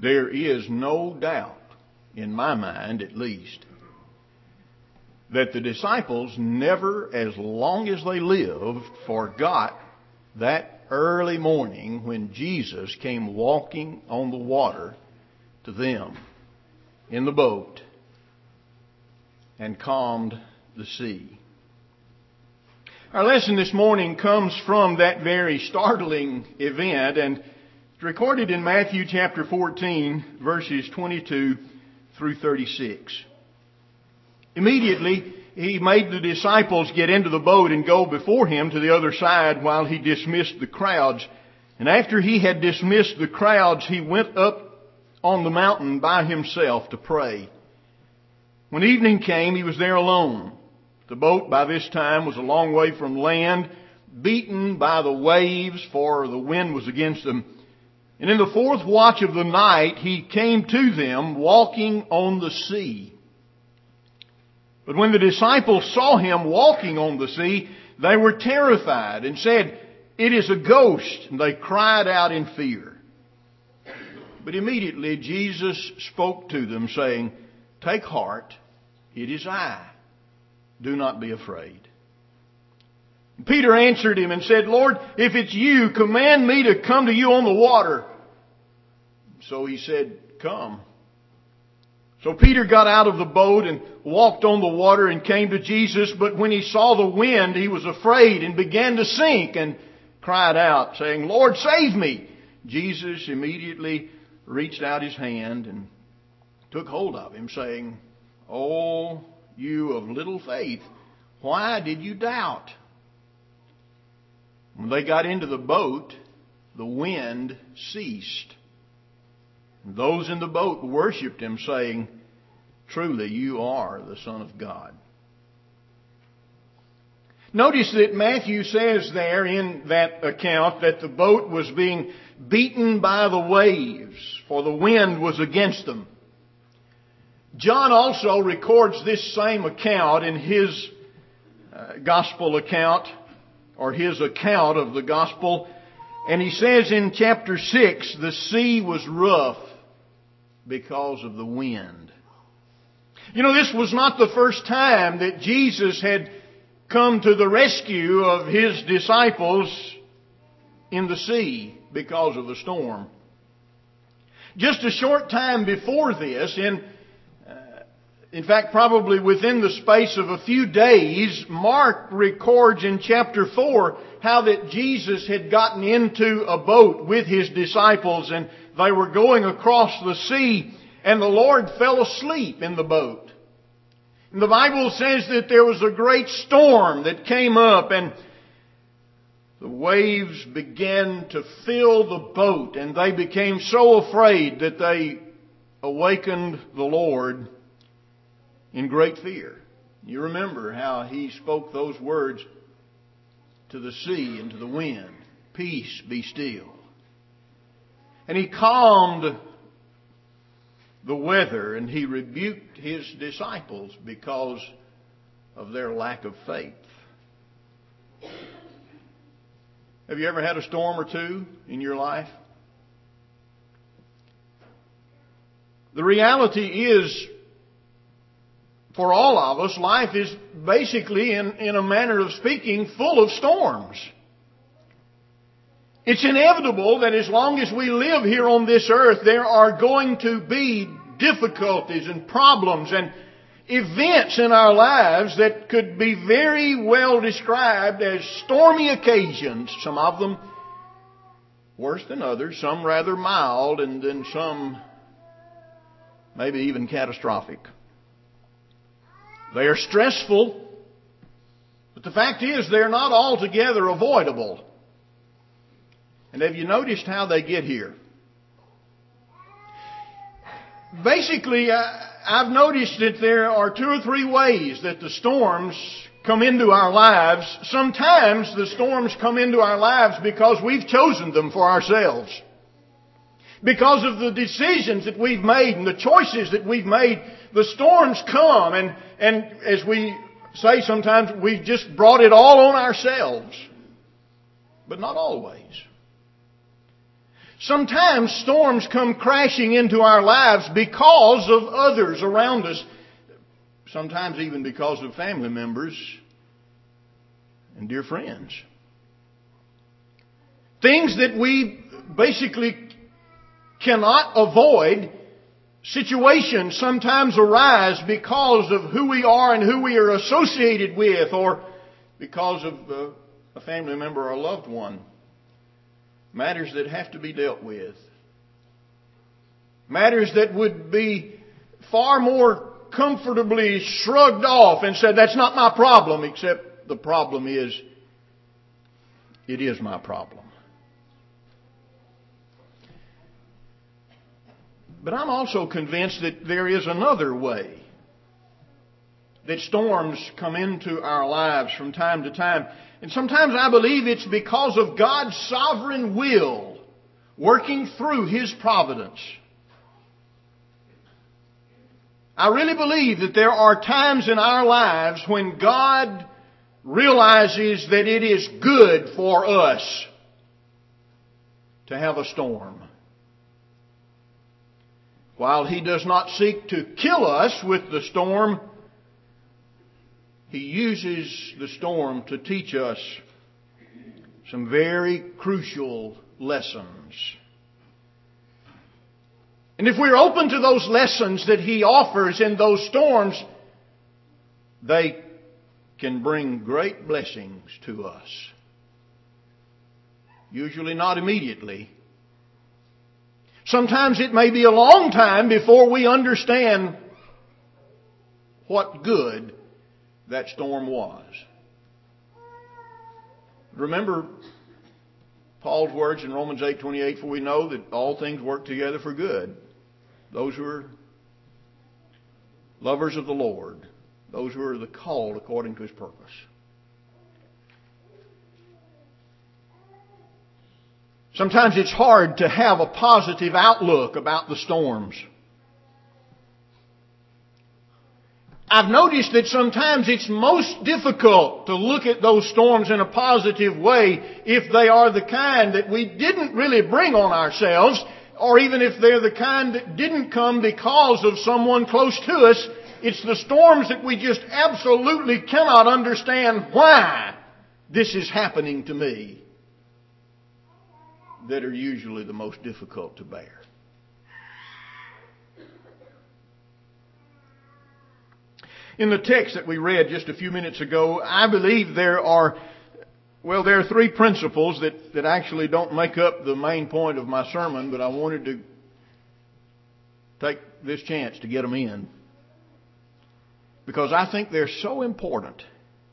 There is no doubt, in my mind at least, that the disciples never, as long as they lived, forgot that early morning when Jesus came walking on the water to them in the boat and calmed the sea. Our lesson this morning comes from that very startling event, and it's recorded in Matthew chapter 14, verses 22 through 36. Immediately, he made the disciples get into the boat and go before him to the other side while he dismissed the crowds. And after he had dismissed the crowds, he went up on the mountain by himself to pray. When evening came, he was there alone. The boat by this time was a long way from land, beaten by the waves, for the wind was against them. And in the fourth watch of the night, he came to them walking on the sea. But when the disciples saw him walking on the sea, they were terrified and said, "It is a ghost." And they cried out in fear. But immediately Jesus spoke to them, saying, "Take heart, it is I. Do not be afraid." Peter answered him and said, "Lord, if it's you, command me to come to you on the water." So he said, "Come." So Peter got out of the boat and walked on the water and came to Jesus. But when he saw the wind, he was afraid and began to sink and cried out, saying, "Lord, save me." Jesus immediately reached out his hand and took hold of him, saying, "Oh, you of little faith, why did you doubt?" When they got into the boat, the wind ceased. And those in the boat worshipped him, saying, "Truly you are the Son of God." Notice that Matthew says there in that account that the boat was being beaten by the waves, for the wind was against them. John also records this same account in his gospel account, or his account of the gospel. And he says in chapter 6, the sea was rough because of the wind. You know, this was not the first time that Jesus had come to the rescue of his disciples in the sea because of the storm. Just a short time before this, in fact, probably within the space of a few days, Mark records in chapter 4 how that Jesus had gotten into a boat with his disciples and they were going across the sea and the Lord fell asleep in the boat. And the Bible says that there was a great storm that came up and the waves began to fill the boat and they became so afraid that they awakened the Lord in great fear. You remember how he spoke those words to the sea and to the wind, "Peace, be still." And he calmed the weather and he rebuked his disciples because of their lack of faith. Have you ever had a storm or two in your life? The reality is, for all of us, life is basically, in a manner of speaking, full of storms. It's inevitable that as long as we live here on this earth, there are going to be difficulties and problems and events in our lives that could be very well described as stormy occasions. Some of them worse than others, some rather mild, and then some maybe even catastrophic. They are stressful, but the fact is they're not altogether avoidable. And have you noticed how they get here? Basically, I've noticed that there are 2 or 3 ways that the storms come into our lives. Sometimes the storms come into our lives because we've chosen them for ourselves. Because of the decisions that we've made and the choices that we've made, the storms come and as we say sometimes, we've just brought it all on ourselves. But not always. Sometimes storms come crashing into our lives because of others around us. Sometimes even because of family members and dear friends. Things that we basically cannot avoid. Situations sometimes arise because of who we are and who we are associated with, or because of a family member or a loved one. Matters that have to be dealt with. Matters that would be far more comfortably shrugged off and said, that's not my problem, except the problem is, it is my problem. But I'm also convinced that there is another way that storms come into our lives from time to time. And sometimes I believe it's because of God's sovereign will working through His providence. I really believe that there are times in our lives when God realizes that it is good for us to have a storm. While He does not seek to kill us with the storm, He uses the storm to teach us some very crucial lessons. And if we're open to those lessons that He offers in those storms, they can bring great blessings to us. Usually not immediately. Sometimes it may be a long time before we understand what good that storm was. Remember Paul's words in Romans 8:28, for we know that all things work together for good. Those who are lovers of the Lord, those who are the called according to His purpose. Sometimes it's hard to have a positive outlook about the storms. I've noticed that sometimes it's most difficult to look at those storms in a positive way if they are the kind that we didn't really bring on ourselves, or even if they're the kind that didn't come because of someone close to us. It's the storms that we just absolutely cannot understand why this is happening to me that are usually the most difficult to bear. In the text that we read just a few minutes ago, I believe there are three principles that actually don't make up the main point of my sermon, but I wanted to take this chance to get them in, because I think they're so important.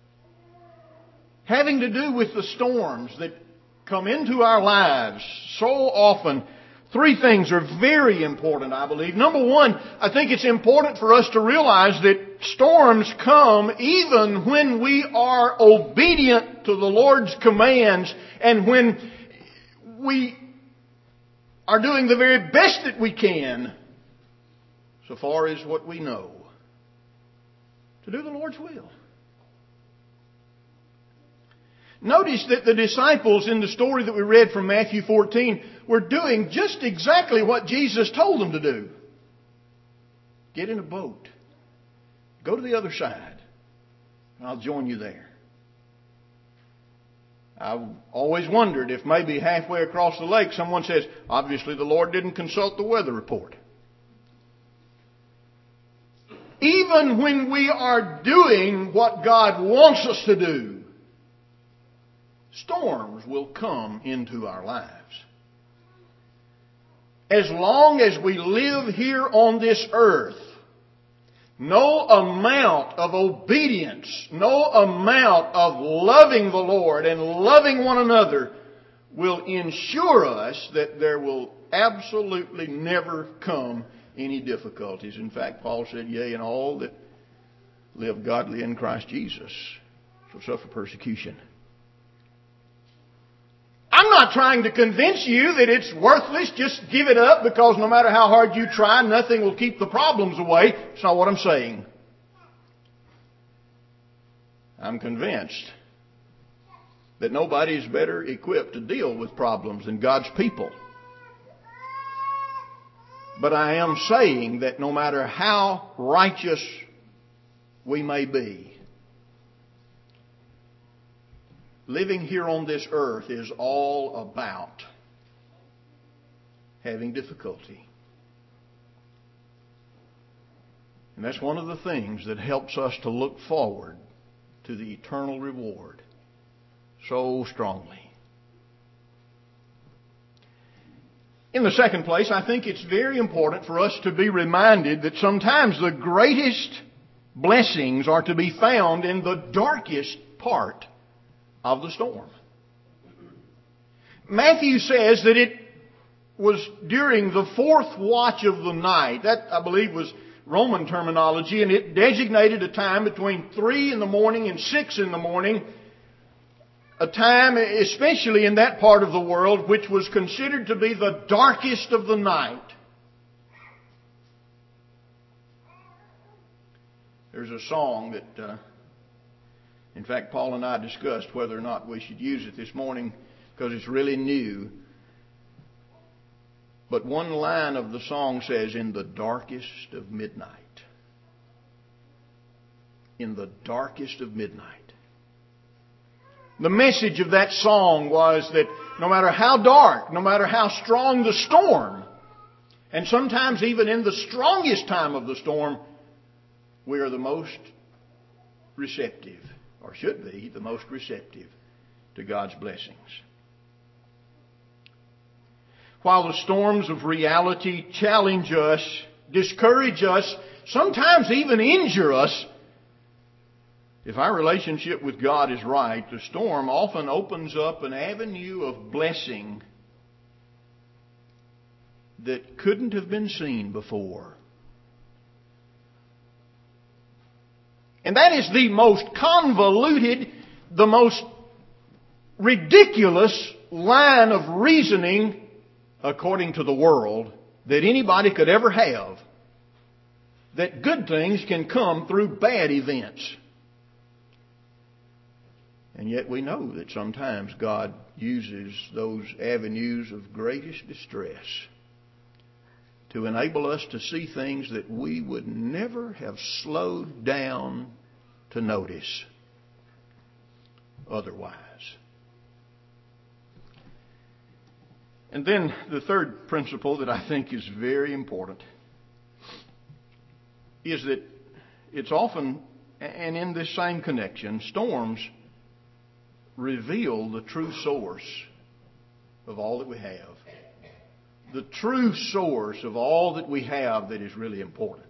Having to do with the storms that come into our lives so often, three things are very important, I believe. Number one, I think it's important for us to realize that storms come even when we are obedient to the Lord's commands and when we are doing the very best that we can, so far as what we know, to do the Lord's will. Notice that the disciples in the story that we read from Matthew 14 were doing just exactly what Jesus told them to do. Get in a boat. Go to the other side. And I'll join you there. I've always wondered if maybe halfway across the lake someone says, obviously the Lord didn't consult the weather report. Even when we are doing what God wants us to do, storms will come into our lives. As long as we live here on this earth, no amount of obedience, no amount of loving the Lord and loving one another will ensure us that there will absolutely never come any difficulties. In fact, Paul said, yea, and all that live godly in Christ Jesus shall suffer persecution. I'm not trying to convince you that it's worthless. Just give it up, because no matter how hard you try, nothing will keep the problems away. That's not what I'm saying. I'm convinced that nobody is better equipped to deal with problems than God's people. But I am saying that no matter how righteous we may be, living here on this earth is all about having difficulty. And that's one of the things that helps us to look forward to the eternal reward so strongly. In the second place, I think it's very important for us to be reminded that sometimes the greatest blessings are to be found in the darkest part of the storm. Matthew says that it was during the fourth watch of the night. That, I believe, was Roman terminology, and it designated a time between 3 in the morning and 6 in the morning. A time, especially in that part of the world, which was considered to be the darkest of the night. There's a song that, in fact, Paul and I discussed whether or not we should use it this morning because it's really new. But one line of the song says, "In the darkest of midnight." In the darkest of midnight. The message of that song was that no matter how dark, no matter how strong the storm, and sometimes even in the strongest time of the storm, we are the most receptive, or should be the most receptive, to God's blessings. While the storms of reality challenge us, discourage us, sometimes even injure us, if our relationship with God is right, the storm often opens up an avenue of blessing that couldn't have been seen before. And that is the most convoluted, the most ridiculous line of reasoning, according to the world, that anybody could ever have. That good things can come through bad events. And yet we know that sometimes God uses those avenues of greatest distress to enable us to see things that we would never have slowed down to notice otherwise. And then the third principle that I think is very important is that it's often, and in this same connection, storms reveal the true source of all that we have. The true source of all that we have that is really important.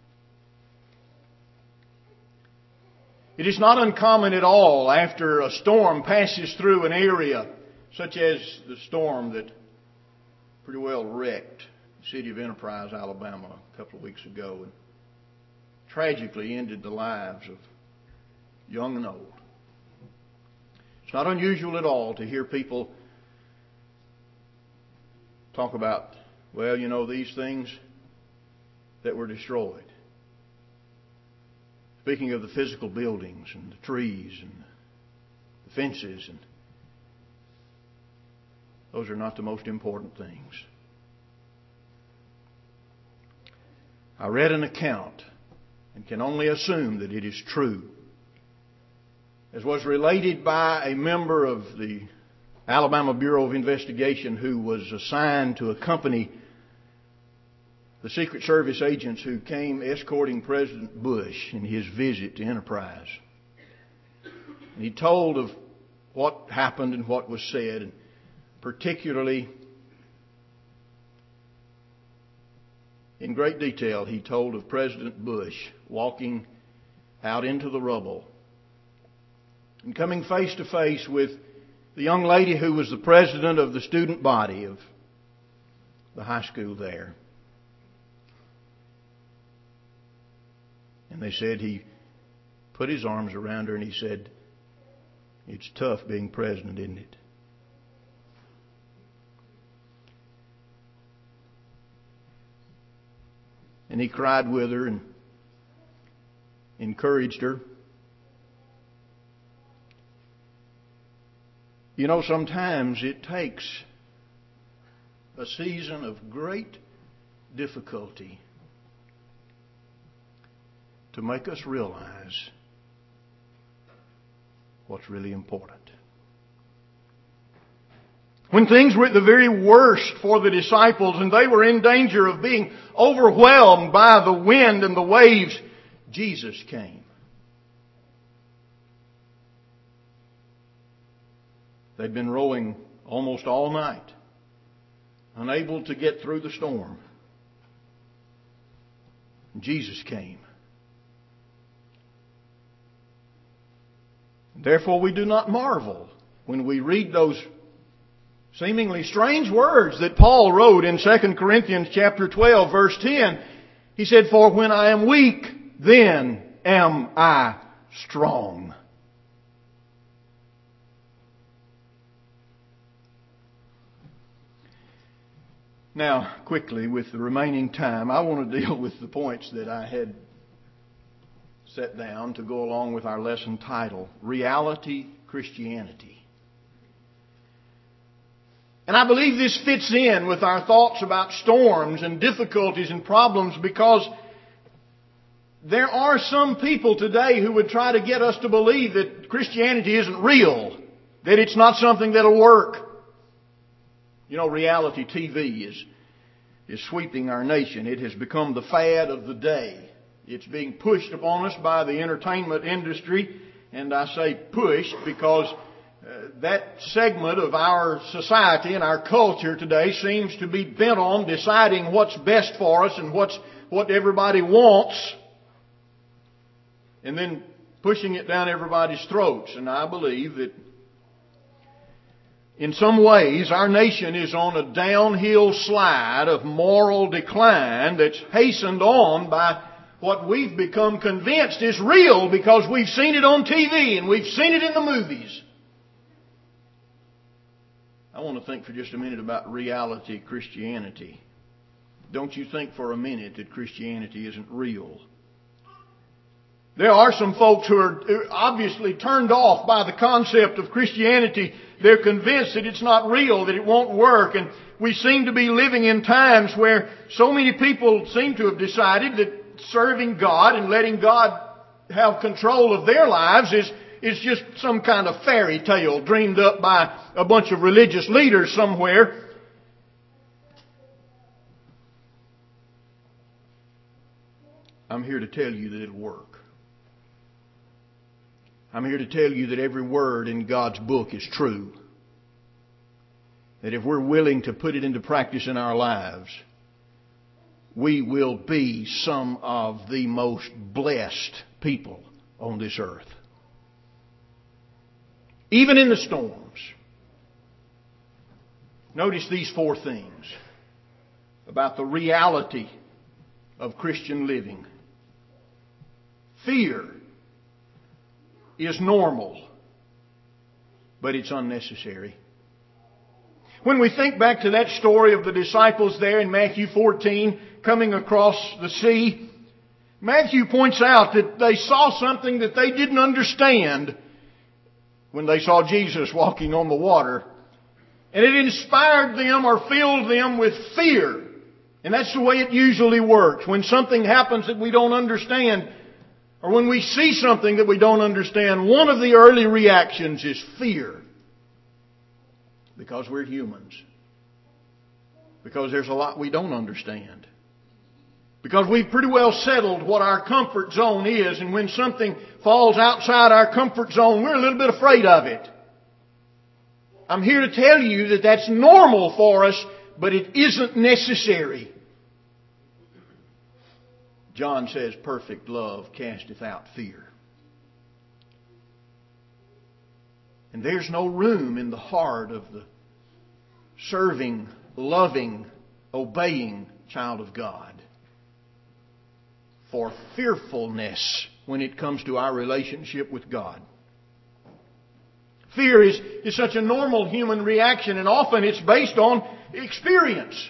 It is not uncommon at all after a storm passes through an area, such as the storm that pretty well wrecked the city of Enterprise, Alabama, a couple of weeks ago, and tragically ended the lives of young and old. It's not unusual at all to hear people talk about, well, you know, these things that were destroyed. Speaking of the physical buildings and the trees and the fences, and those are not the most important things. I read an account and can only assume that it is true, as was related by a member of the Alabama Bureau of Investigation who was assigned to accompany the Secret Service agents who came escorting President Bush in his visit to Enterprise. And he told of what happened and what was said, and particularly in great detail he told of President Bush walking out into the rubble and coming face to face with the young lady who was the president of the student body of the high school there. And they said he put his arms around her and he said, "It's tough being president, isn't it?" And he cried with her and encouraged her. You know, sometimes it takes a season of great difficulty to make us realize what's really important. When things were at the very worst for the disciples and they were in danger of being overwhelmed by the wind and the waves, Jesus came. They'd been rowing almost all night, unable to get through the storm. Jesus came. Therefore, we do not marvel when we read those seemingly strange words that Paul wrote in 2 Corinthians chapter 12, verse 10. He said, "For when I am weak, then am I strong." Now, quickly, with the remaining time, I want to deal with the points that I had set down to go along with our lesson title, Reality Christianity. And I believe this fits in with our thoughts about storms and difficulties and problems, because there are some people today who would try to get us to believe that Christianity isn't real, that it's not something that'll work. You know, reality TV is sweeping our nation. It has become the fad of the day. It's being pushed upon us by the entertainment industry. And I say pushed because that segment of our society and our culture today seems to be bent on deciding what's best for us and what everybody wants, and then pushing it down everybody's throats. And I believe that in some ways, our nation is on a downhill slide of moral decline that's hastened on by what we've become convinced is real because we've seen it on TV and we've seen it in the movies. I want to think for just a minute about reality Christianity. Don't you think for a minute that Christianity isn't real? There are some folks who are obviously turned off by the concept of Christianity. They're convinced that it's not real, that it won't work. And we seem to be living in times where so many people seem to have decided that serving God and letting God have control of their lives is just some kind of fairy tale dreamed up by a bunch of religious leaders somewhere. I'm here to tell you that it'll work. I'm here to tell you that every word in God's book is true. That if we're willing to put it into practice in our lives, we will be some of the most blessed people on this earth. Even in the storms. Notice these 4 things about the reality of Christian living. Fear is normal, but it's unnecessary. When we think back to that story of the disciples there in Matthew 14 coming across the sea, Matthew points out that they saw something that they didn't understand when they saw Jesus walking on the water. And it inspired them or filled them with fear. And that's the way it usually works. When something happens that we don't understand, or when we see something that we don't understand, one of the early reactions is fear. Because we're humans. Because there's a lot we don't understand. Because we've pretty well settled what our comfort zone is, and when something falls outside our comfort zone, we're a little bit afraid of it. I'm here to tell you that that's normal for us, but it isn't necessary. John says, perfect love casteth out fear. And there's no room in the heart of the serving, loving, obeying child of God for fearfulness when it comes to our relationship with God. Fear is such a normal human reaction, and often it's based on experience.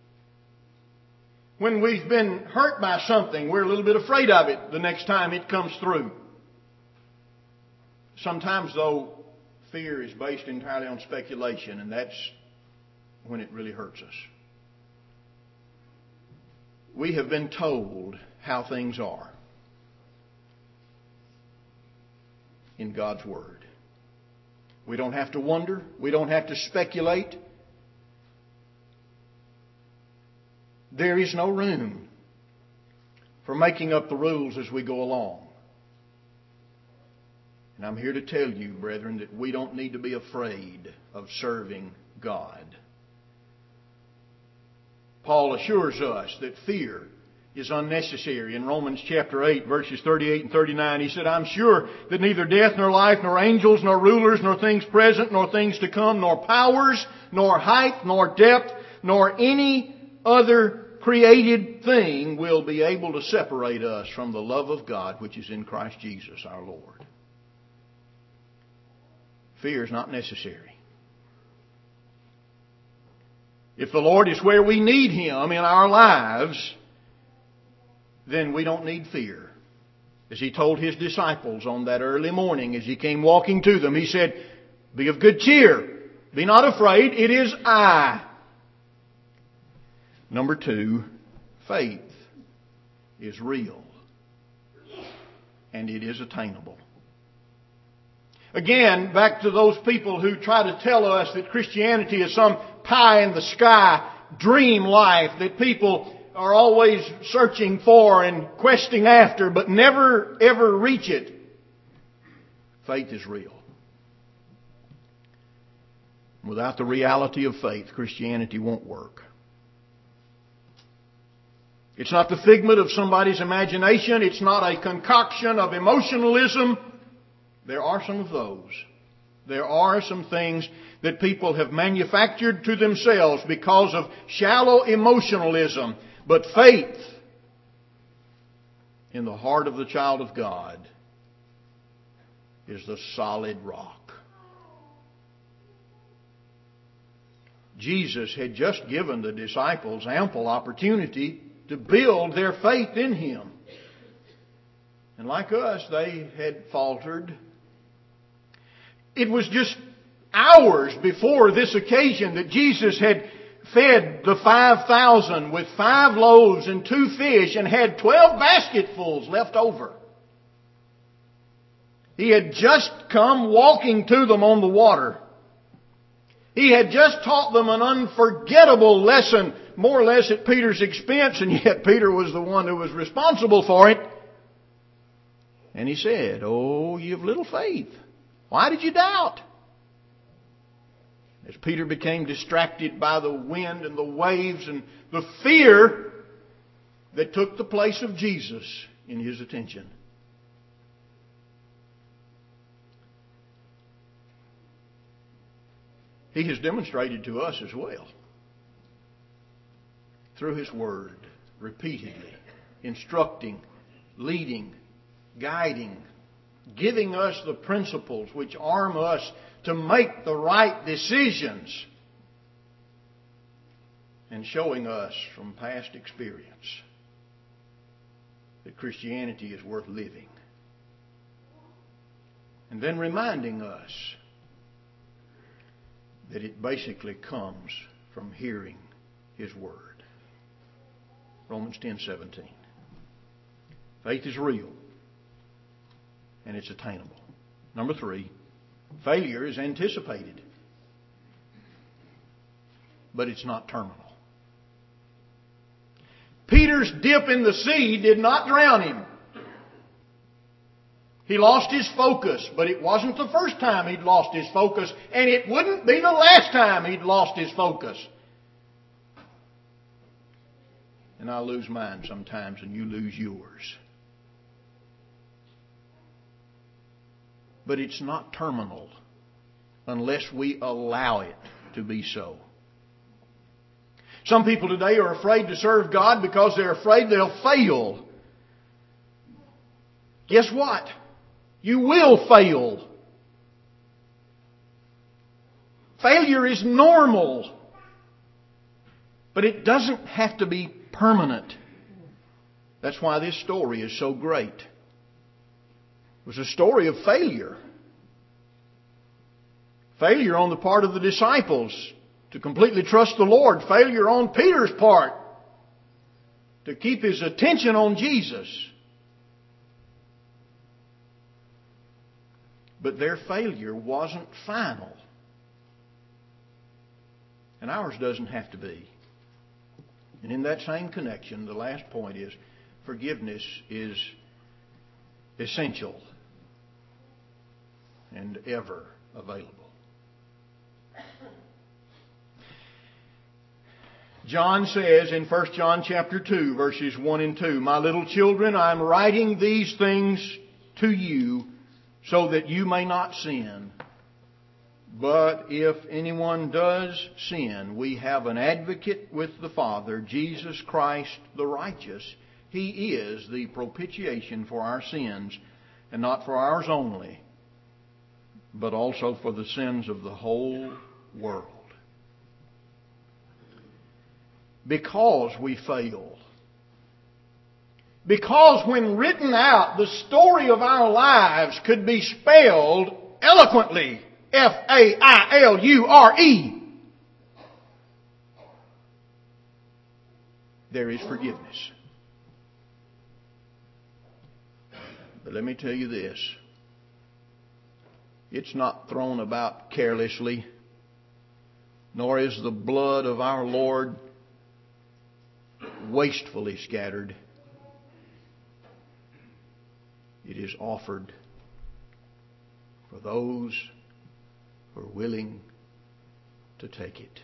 When we've been hurt by something, we're a little bit afraid of it the next time it comes through. Sometimes, though, fear is based entirely on speculation, and that's when it really hurts us. We have been told how things are in God's Word. We don't have to wonder. We don't have to speculate. There is no room for making up the rules as we go along. And I'm here to tell you, brethren, that we don't need to be afraid of serving God. Paul assures us that fear is unnecessary. In Romans chapter 8, verses 38 and 39, he said, I'm sure that neither death nor life, nor angels, nor rulers, nor things present, nor things to come, nor powers, nor height, nor depth, nor any other created thing will be able to separate us from the love of God which is in Christ Jesus our Lord. Fear is not necessary. If the Lord is where we need Him in our lives, then we don't need fear. As He told His disciples on that early morning as He came walking to them, He said, be of good cheer. Be not afraid. It is I. Number 2, faith is real and it is attainable. Again, back to those people who try to tell us that Christianity is some pie in the sky dream life that people are always searching for and questing after but never ever reach it. Faith is real. Without the reality of faith, Christianity won't work. It's not the figment of somebody's imagination. It's not a concoction of emotionalism. There are some of those. There are some things that people have manufactured to themselves because of shallow emotionalism. But faith in the heart of the child of God is the solid rock. Jesus had just given the disciples ample opportunity to build their faith in Him. And like us, they had faltered. It was just hours before this occasion that Jesus had fed the 5,000 with 5 loaves and 2 fish and had 12 basketfuls left over. He had just come walking to them on the water. He had just taught them an unforgettable lesson, more or less at Peter's expense, and yet Peter was the one who was responsible for it. And He said, "Oh, you have little faith. Why did you doubt?" As Peter became distracted by the wind and the waves and the fear that took the place of Jesus in his attention. He has demonstrated to us as well, through His Word, repeatedly, instructing, leading, guiding, giving us the principles which arm us to make the right decisions, and showing us from past experience that Christianity is worth living. And then reminding us that it basically comes from hearing His Word. Romans 10:17. Faith is real and it's attainable. Number 3, failure is anticipated, but it's not terminal. Peter's dip in the sea did not drown him. He lost his focus, but it wasn't the first time he'd lost his focus, and it wouldn't be the last time he'd lost his focus. And I lose mine sometimes, and you lose yours. But it's not terminal unless we allow it to be so. Some people today are afraid to serve God because they're afraid they'll fail. Guess what? You will fail. Failure is normal, but it doesn't have to be permanent. That's why this story is so great. It was a story of failure. Failure on the part of the disciples to completely trust the Lord. Failure on Peter's part to keep his attention on Jesus. But their failure wasn't final. And ours doesn't have to be. And in that same connection, the last point is forgiveness is essential and ever available. John says in 1 John chapter 2, verses 1 and 2, "My little children, I am writing these things to you so that you may not sin. But if anyone does sin, we have an advocate with the Father, Jesus Christ the righteous. He is the propitiation for our sins, and not for ours only, but also for the sins of the whole world." Because we fail. Because when written out, the story of our lives could be spelled eloquently. Failure. There is forgiveness. But let me tell you this. It's not thrown about carelessly, nor is the blood of our Lord wastefully scattered. It is offered for those who are willing to take it.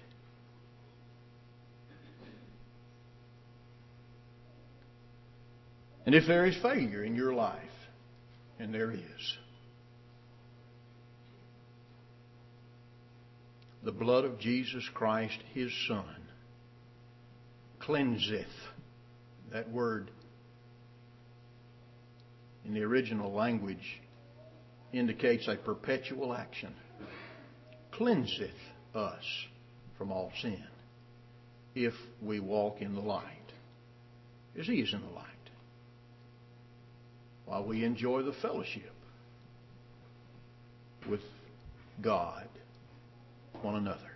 And if there is failure in your life, and there is, the blood of Jesus Christ, His Son, cleanseth. That word in the original language indicates a perpetual action. Cleanseth us from all sin if we walk in the light, as He is in the light, while we enjoy the fellowship with God, one another.